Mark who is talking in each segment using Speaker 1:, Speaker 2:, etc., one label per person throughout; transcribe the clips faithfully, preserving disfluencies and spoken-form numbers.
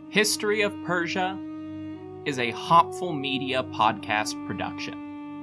Speaker 1: History of Persia is a Hopful Media podcast production.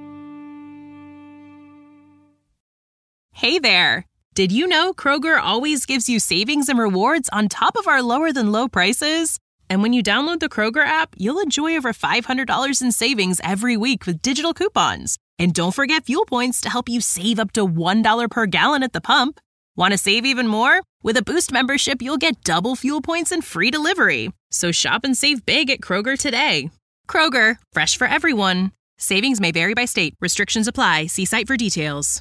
Speaker 2: Hey there! Did you know Kroger always gives you savings and rewards on top of our lower-than-low prices? And when you download the Kroger app, you'll enjoy over five hundred dollars in savings every week with digital coupons. And don't forget fuel points to help you save up to one dollar per gallon at the pump. Want to save even more? With a Boost membership, you'll get double fuel points and free delivery. So shop and save big at Kroger today. Kroger, fresh for everyone. Savings may vary by state. Restrictions apply. See site for details.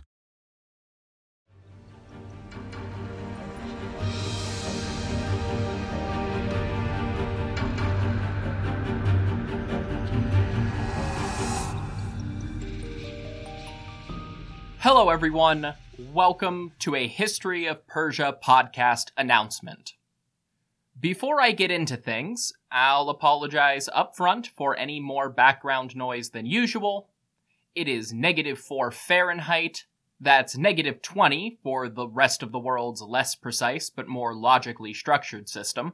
Speaker 1: Hello, everyone. Welcome to a History of Persia podcast announcement. Before I get into things, I'll apologize up front for any more background noise than usual. It is negative four Fahrenheit. That's negative twenty for the rest of the world's less precise but more logically structured system.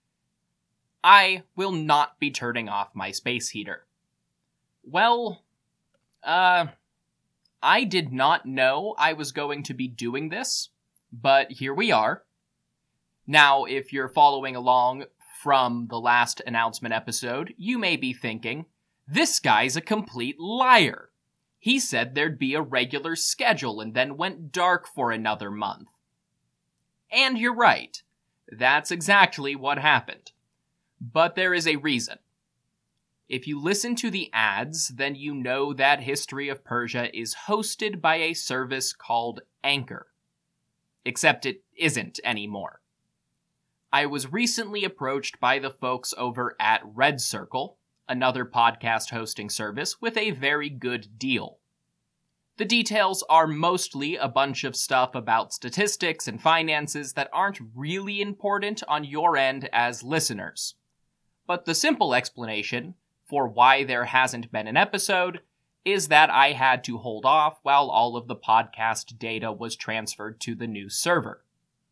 Speaker 1: I will not be turning off my space heater. Well, uh... I did not know I was going to be doing this, but here we are. Now, if you're following along from the last announcement episode, you may be thinking, this guy's a complete liar. He said there'd be a regular schedule and then went dark for another month. And you're right. That's exactly what happened. But there is a reason. If you listen to the ads, then you know that History of Persia is hosted by a service called Anchor. Except it isn't anymore. I was recently approached by the folks over at Red Circle, another podcast hosting service, with a very good deal. The details are mostly a bunch of stuff about statistics and finances that aren't really important on your end as listeners. But the simple explanation for why there hasn't been an episode is that I had to hold off while all of the podcast data was transferred to the new server.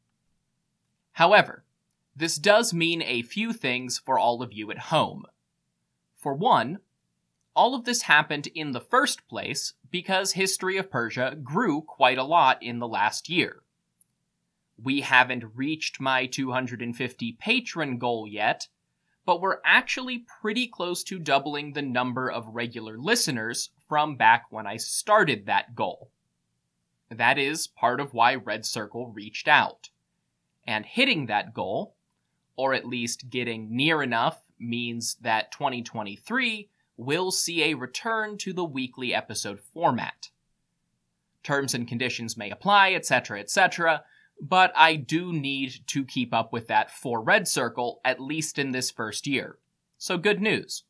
Speaker 1: However, this does mean a few things for all of you at home. For one, all of this happened in the first place because History of Persia grew quite a lot in the last year. We haven't reached my two hundred fifty patron goal yet, but we're actually pretty close to doubling the number of regular listeners from back when I started that goal. That is part of why Red Circle reached out. And hitting that goal, or at least getting near enough, means that twenty twenty-three will see a return to the weekly episode format. Terms and conditions may apply, et cetera, et cetera, but I do need to keep up with that for Red Circle, at least in this first year. So good news.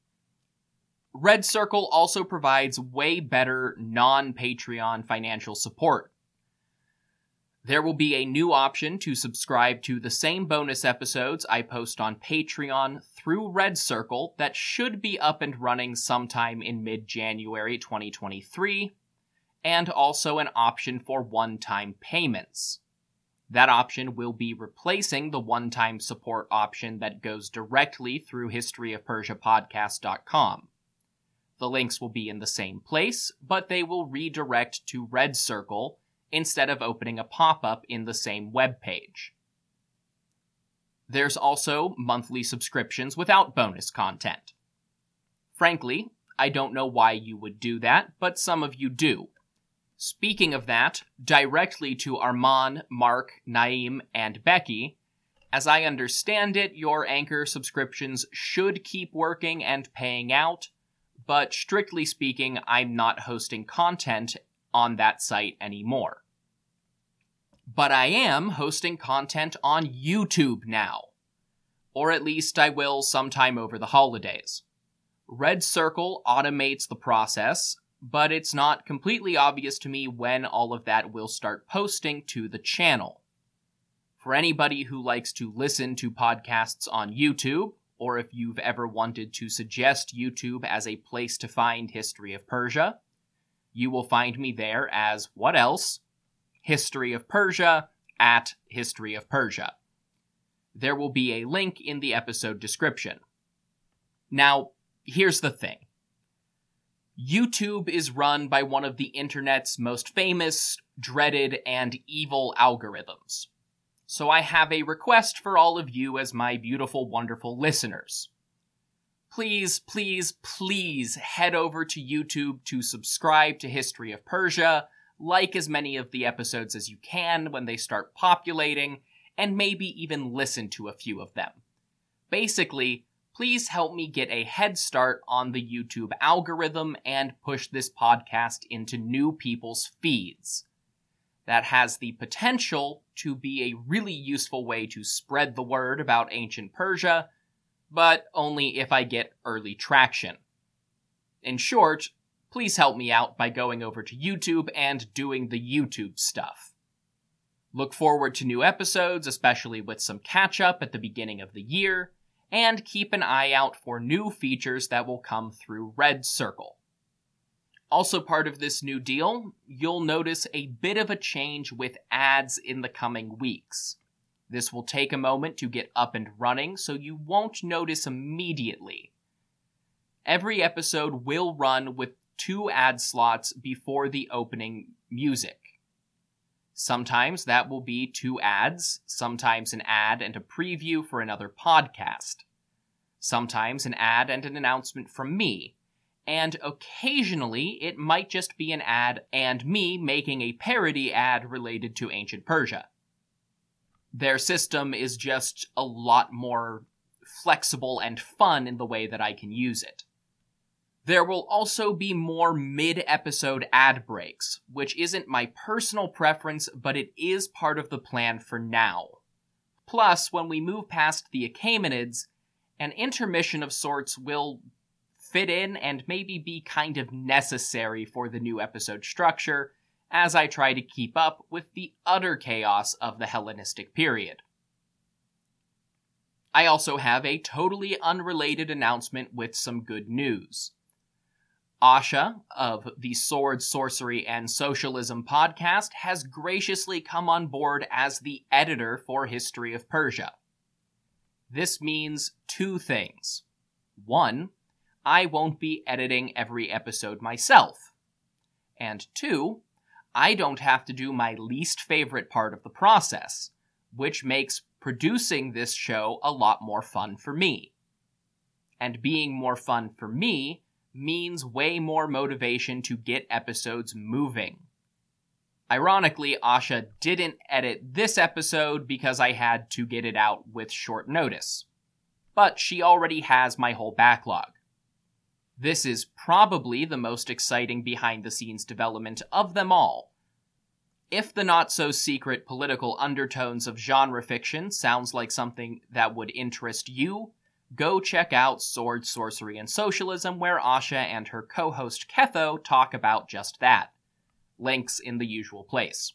Speaker 1: Red Circle also provides way better non-Patreon financial support. There will be a new option to subscribe to the same bonus episodes I post on Patreon through Red Circle that should be up and running sometime in mid-January twenty twenty-three, and also an option for one-time payments. That option will be replacing the one-time support option that goes directly through history of persia podcast dot com. The links will be in the same place, but they will redirect to Red Circle instead of opening a pop-up in the same web page. There's also monthly subscriptions without bonus content. Frankly, I don't know why you would do that, but some of you do. Speaking of that, directly to Arman, Mark, Naeem, and Becky, as I understand it, your Anchor subscriptions should keep working and paying out, but strictly speaking, I'm not hosting content on that site anymore. But I am hosting content on YouTube now. Or at least I will sometime over the holidays. Red Circle automates the process, but it's not completely obvious to me when all of that will start posting to the channel. For anybody who likes to listen to podcasts on YouTube, or if you've ever wanted to suggest YouTube as a place to find History of Persia, you will find me there as, what else? History of Persia at History of Persia. There will be a link in the episode description. Now, here's the thing. YouTube is run by one of the internet's most famous, dreaded, and evil algorithms. So I have a request for all of you as my beautiful, wonderful listeners. Please, please, please head over to YouTube to subscribe to History of Persia, like as many of the episodes as you can when they start populating, and maybe even listen to a few of them. Basically, please help me get a head start on the YouTube algorithm and push this podcast into new people's feeds. That has the potential to be a really useful way to spread the word about ancient Persia, but only if I get early traction. In short, please help me out by going over to YouTube and doing the YouTube stuff. Look forward to new episodes, especially with some catch-up at the beginning of the year, and keep an eye out for new features that will come through Red Circle. Also part of this new deal, you'll notice a bit of a change with ads in the coming weeks. This will take a moment to get up and running, so you won't notice immediately. Every episode will run with two ad slots before the opening music. Sometimes that will be two ads, sometimes an ad and a preview for another podcast. Sometimes an ad and an announcement from me. And occasionally it might just be an ad and me making a parody ad related to ancient Persia. Their system is just a lot more flexible and fun in the way that I can use it. There will also be more mid-episode ad breaks, which isn't my personal preference, but it is part of the plan for now. Plus, when we move past the Achaemenids, an intermission of sorts will fit in and maybe be kind of necessary for the new episode structure, as I try to keep up with the utter chaos of the Hellenistic period. I also have a totally unrelated announcement with some good news. Asha, of the Sword, Sorcery, and Socialism podcast, has graciously come on board as the editor for History of Persia. This means two things. One, I won't be editing every episode myself. And two, I don't have to do my least favorite part of the process, which makes producing this show a lot more fun for me. And being more fun for me means way more motivation to get episodes moving. Ironically, Asha didn't edit this episode because I had to get it out with short notice. But she already has my whole backlog. This is probably the most exciting behind-the-scenes development of them all. If the not-so-secret political undertones of genre fiction sounds like something that would interest you, go check out Sword, Sorcery, and Socialism, where Asha and her co-host Ketho talk about just that. Links in the usual place.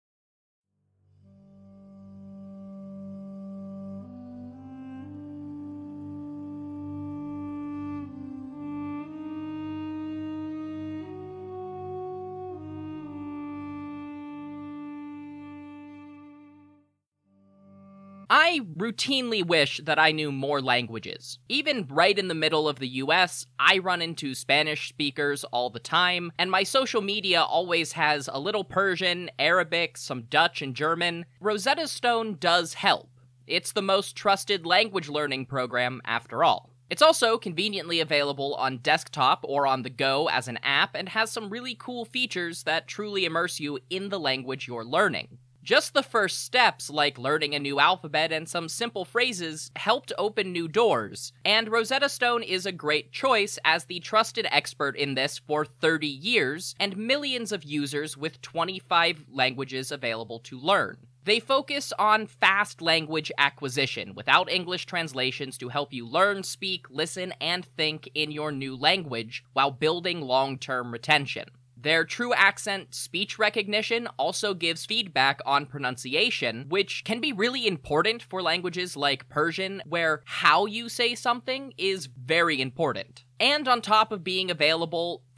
Speaker 1: I routinely wish that I knew more languages. Even right in the middle of the U S, I run into Spanish speakers all the time, and my social media always has a little Persian, Arabic, some Dutch, and German. Rosetta Stone does help. It's the most trusted language learning program after all. It's also conveniently available on desktop or on the go as an app, and has some really cool features that truly immerse you in the language you're learning. Just the first steps, like learning a new alphabet and some simple phrases, helped open new doors, and Rosetta Stone is a great choice as the trusted expert in this for thirty years, and millions of users with twenty-five languages available to learn. They focus on fast language acquisition, without English translations, to help you learn, speak, listen, and think in your new language, while building long-term retention. Their true accent speech recognition also gives feedback on pronunciation, which can be really important for languages like Persian, where how you say something is very important. And on top of being available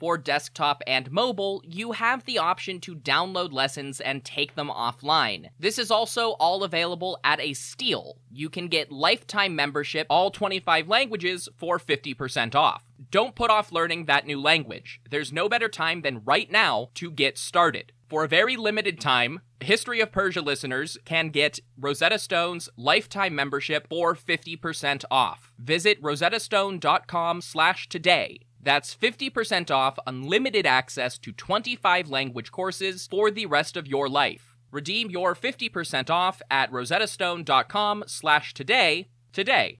Speaker 1: for desktop and mobile, you have the option to download lessons and take them offline. This is also all available at a steal. You can get lifetime membership, all twenty-five languages, for fifty percent off. Don't put off learning that new language. There's no better time than right now to get started. For a very limited time, History of Persia listeners can get Rosetta Stone's lifetime membership for fifty percent off. Visit rosettastone.com slash today. That's fifty percent off unlimited access to twenty-five language courses for the rest of your life. Redeem your fifty percent off at rosettastone.com slash today today.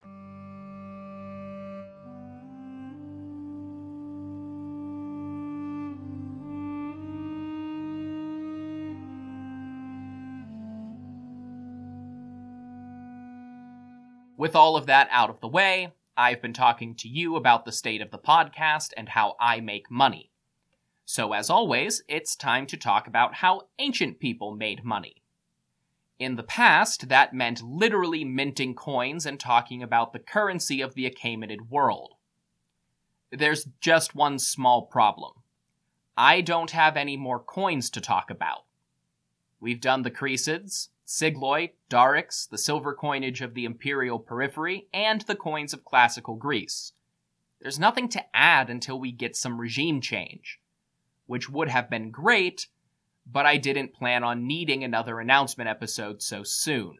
Speaker 1: With all of that out of the way, I've been talking to you about the state of the podcast and how I make money. So as always, it's time to talk about how ancient people made money. In the past, that meant literally minting coins and talking about the currency of the Achaemenid world. There's just one small problem. I don't have any more coins to talk about. We've done the Cresids, Sigloi, Darics, the silver coinage of the imperial periphery, and the coins of classical Greece. There's nothing to add until we get some regime change, which would have been great, but I didn't plan on needing another announcement episode so soon.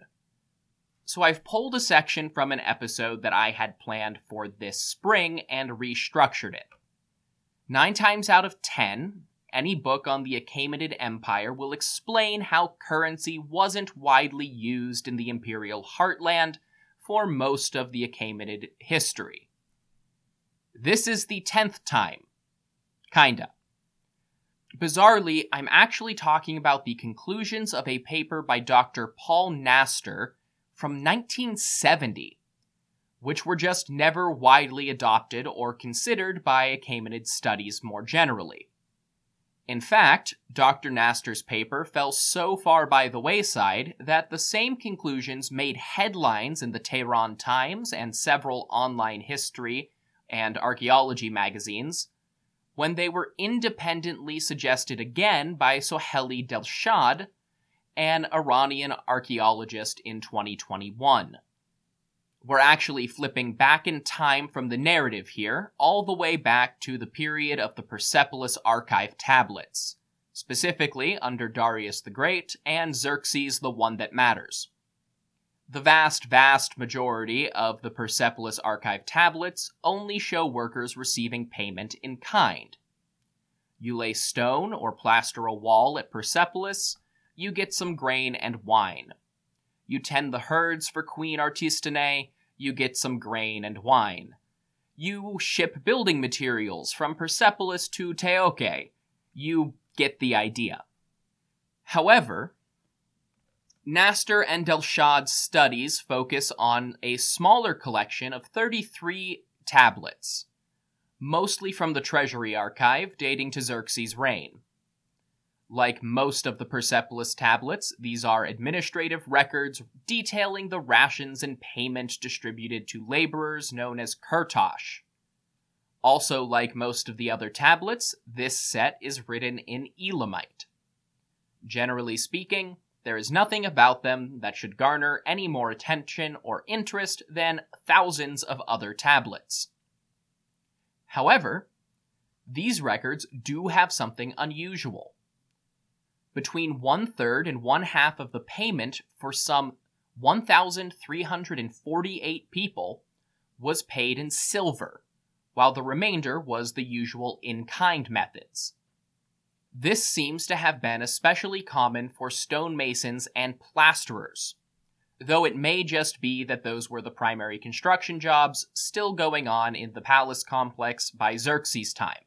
Speaker 1: So I've pulled a section from an episode that I had planned for this spring and restructured it. Nine times out of ten, any book on the Achaemenid Empire will explain how currency wasn't widely used in the imperial heartland for most of the Achaemenid history. This is the tenth time. Kinda. Bizarrely, I'm actually talking about the conclusions of a paper by Doctor Paul Nastor from nineteen seventy, which were just never widely adopted or considered by Achaemenid studies more generally. In fact, Doctor Nastor's paper fell so far by the wayside that the same conclusions made headlines in the Tehran Times and several online history and archaeology magazines when they were independently suggested again by Sohaili Delshad, an Iranian archaeologist, in twenty twenty-one. We're actually flipping back in time from the narrative here, all the way back to the period of the Persepolis archive tablets, specifically under Darius the Great and Xerxes the One That Matters. The vast, vast majority of the Persepolis archive tablets only show workers receiving payment in kind. You lay stone or plaster a wall at Persepolis, you get some grain and wine. You tend the herds for Queen Artistine, you get some grain and wine. You ship building materials from Persepolis to Teoke, you get the idea. However, Nastor and Delshad's studies focus on a smaller collection of thirty-three tablets, mostly from the Treasury Archive dating to Xerxes' reign. Like most of the Persepolis tablets, these are administrative records detailing the rations and payment distributed to laborers known as kurtosh. Also, like most of the other tablets, this set is written in Elamite. Generally speaking, there is nothing about them that should garner any more attention or interest than thousands of other tablets. However, these records do have something unusual. Between one-third and one-half of the payment for some one thousand three hundred forty-eight people was paid in silver, while the remainder was the usual in-kind methods. This seems to have been especially common for stonemasons and plasterers, though it may just be that those were the primary construction jobs still going on in the palace complex by Xerxes' time.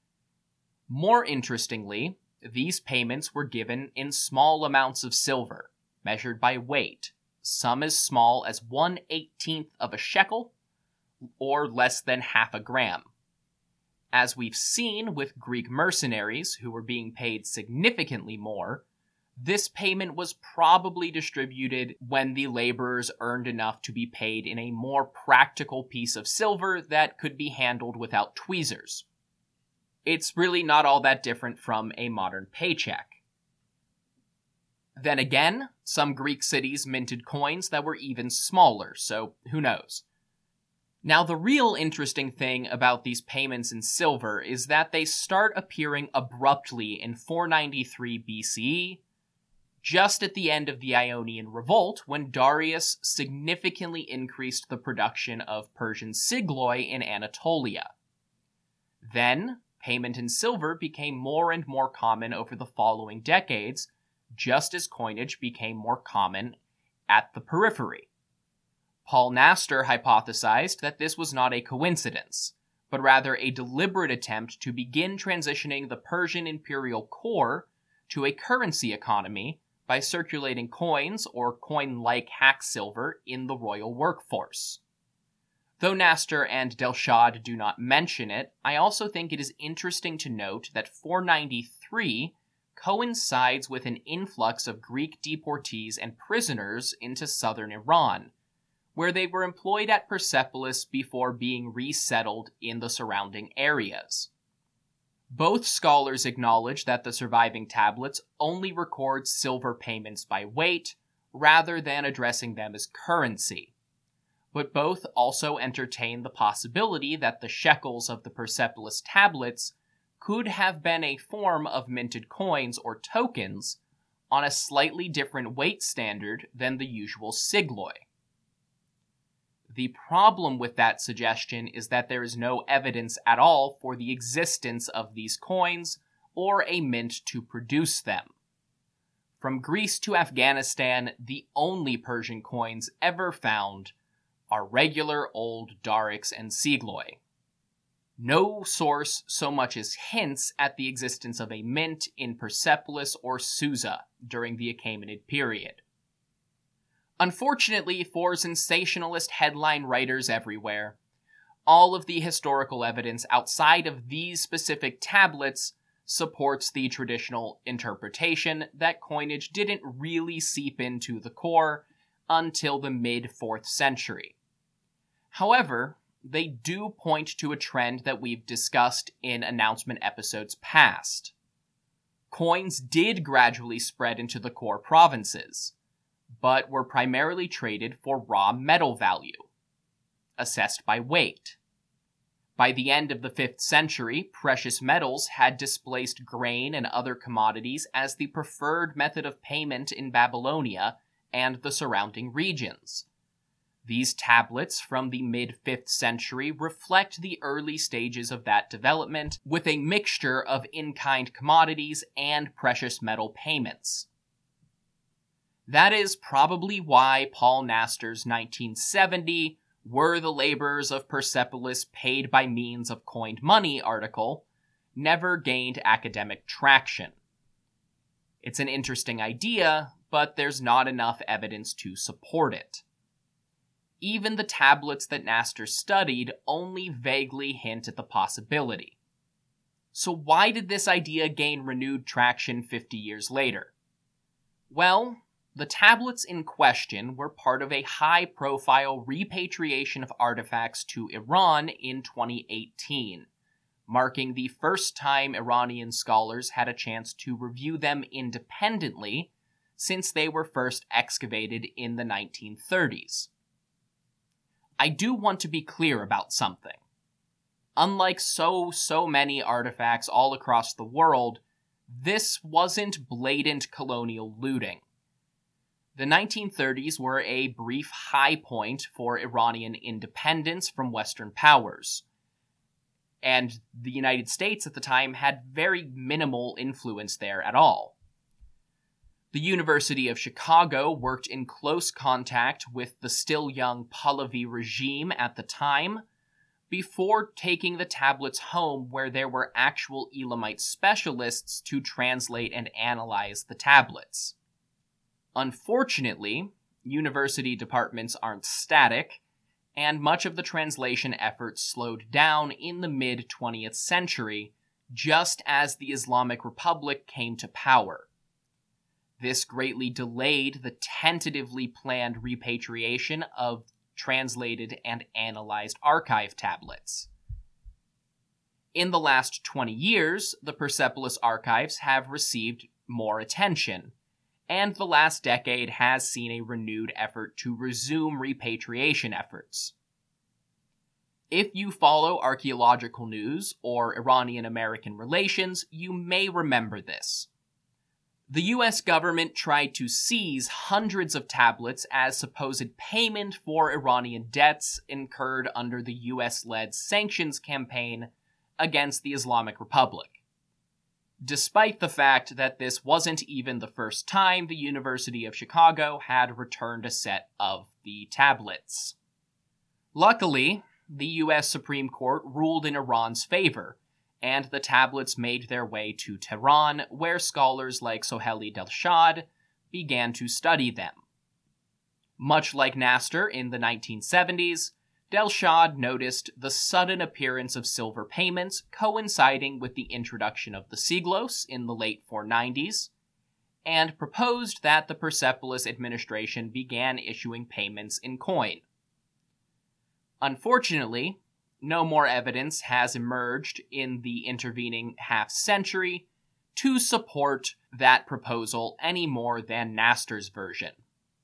Speaker 1: More interestingly, these payments were given in small amounts of silver, measured by weight, some as small as one eighteenth of a shekel, or less than half a gram. As we've seen with Greek mercenaries who were being paid significantly more, this payment was probably distributed when the laborers earned enough to be paid in a more practical piece of silver that could be handled without tweezers. It's really not all that different from a modern paycheck. Then again, some Greek cities minted coins that were even smaller, so who knows? Now, the real interesting thing about these payments in silver is that they start appearing abruptly in four ninety-three B C E, just at the end of the Ionian Revolt, when Darius significantly increased the production of Persian sigloi in Anatolia. Then, payment in silver became more and more common over the following decades, just as coinage became more common at the periphery. Paul Nastor hypothesized that this was not a coincidence, but rather a deliberate attempt to begin transitioning the Persian imperial core to a currency economy by circulating coins or coin-like hack silver in the royal workforce. Though Nastor and Delshad do not mention it, I also think it is interesting to note that four ninety-three coincides with an influx of Greek deportees and prisoners into southern Iran, where they were employed at Persepolis before being resettled in the surrounding areas. Both scholars acknowledge that the surviving tablets only record silver payments by weight, rather than addressing them as currency. But both also entertain the possibility that the shekels of the Persepolis tablets could have been a form of minted coins or tokens on a slightly different weight standard than the usual sigloi. The problem with that suggestion is that there is no evidence at all for the existence of these coins or a mint to produce them. From Greece to Afghanistan, the only Persian coins ever found are regular old darics and sigloi. No source so much as hints at the existence of a mint in Persepolis or Susa during the Achaemenid period. Unfortunately for sensationalist headline writers everywhere, all of the historical evidence outside of these specific tablets supports the traditional interpretation that coinage didn't really seep into the core until the mid-fourth century. However, they do point to a trend that we've discussed in announcement episodes past. Coins did gradually spread into the core provinces, but were primarily traded for raw metal value, assessed by weight. By the end of the fifth century, precious metals had displaced grain and other commodities as the preferred method of payment in Babylonia and the surrounding regions. These tablets from the mid-fifth century reflect the early stages of that development, with a mixture of in-kind commodities and precious metal payments. That is probably why Paul Nastor's nineteen seventy "Were the Laborers of Persepolis Paid by Means of Coined Money" article never gained academic traction. It's an interesting idea, but there's not enough evidence to support it. Even the tablets that Nastor studied only vaguely hint at the possibility. So why did this idea gain renewed traction fifty years later? Well, the tablets in question were part of a high-profile repatriation of artifacts to Iran in twenty eighteen, marking the first time Iranian scholars had a chance to review them independently since they were first excavated in the nineteen thirties. I do want to be clear about something. Unlike so, so many artifacts all across the world, this wasn't blatant colonial looting. The nineteen thirties were a brief high point for Iranian independence from Western powers, and the United States at the time had very minimal influence there at all. The University of Chicago worked in close contact with the still young Pahlavi regime at the time, before taking the tablets home where there were actual Elamite specialists to translate and analyze the tablets. Unfortunately, university departments aren't static, and much of the translation effort slowed down in the mid-twentieth century, just as the Islamic Republic came to power. This greatly delayed the tentatively planned repatriation of translated and analyzed archive tablets. In the last twenty years, the Persepolis archives have received more attention, and the last decade has seen a renewed effort to resume repatriation efforts. If you follow archaeological news or Iranian-American relations, you may remember this. The U S government tried to seize hundreds of tablets as supposed payment for Iranian debts incurred under the U S-led sanctions campaign against the Islamic Republic, despite the fact that this wasn't even the first time the University of Chicago had returned a set of the tablets. Luckily, the U S Supreme Court ruled in Iran's favor, and the tablets made their way to Tehran, where scholars like Sohaili Delshad began to study them. Much like Nasser in the nineteen seventies, Delshad noticed the sudden appearance of silver payments coinciding with the introduction of the siglos in the late four nineties, and proposed that the Persepolis administration began issuing payments in coin. Unfortunately, no more evidence has emerged in the intervening half-century to support that proposal any more than Nasser's version.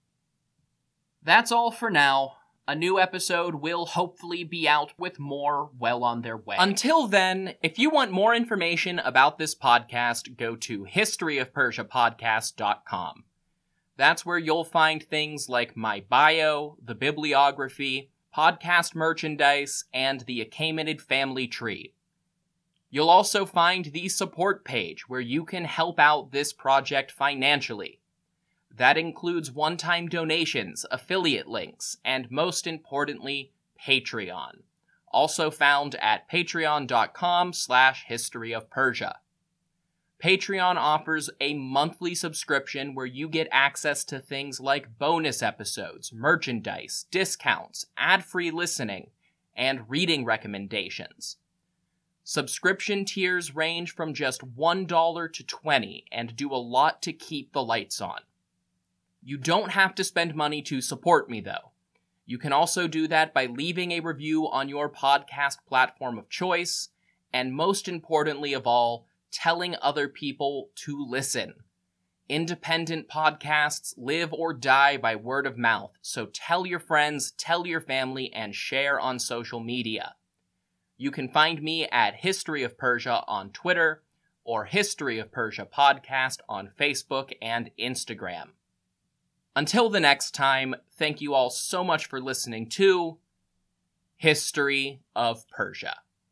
Speaker 1: That's all for now. A new episode will hopefully be out with more well on their way. Until then, if you want more information about this podcast, go to history of persia podcast dot com. That's where you'll find things like my bio, the bibliography, podcast merchandise, and the Achaemenid family tree. You'll also find the support page where you can help out this project financially. That includes one-time donations, affiliate links, and most importantly, Patreon. Also found at patreon.com slash history of Persia. Patreon offers a monthly subscription where you get access to things like bonus episodes, merchandise, discounts, ad-free listening, and reading recommendations. Subscription tiers range from just one dollar to twenty dollars and do a lot to keep the lights on. You don't have to spend money to support me, though. You can also do that by leaving a review on your podcast platform of choice, and most importantly of all, telling other people to listen. Independent podcasts live or die by word of mouth, so tell your friends, tell your family, and share on social media. You can find me at History of Persia on Twitter, or History of Persia Podcast on Facebook and Instagram. Until the next time, thank you all so much for listening to History of Persia.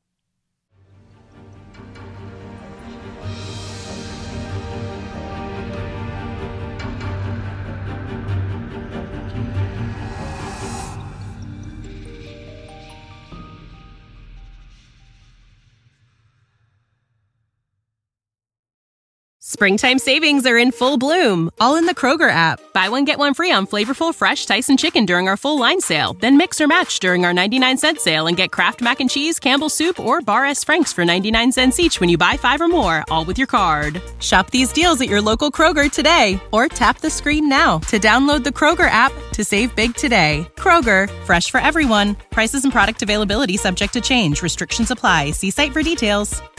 Speaker 2: Springtime savings are in full bloom, all in the Kroger app. Buy one, get one free on flavorful, fresh Tyson chicken during our full line sale. Then mix or match during our ninety-nine cent sale and get Kraft Mac and Cheese, Campbell's Soup, or Bar S. Frank's for ninety-nine cents each when you buy five or more, all with your card. Shop these deals at your local Kroger today, or tap the screen now to download the Kroger app to save big today. Kroger, fresh for everyone. Prices and product availability subject to change. Restrictions apply. See site for details.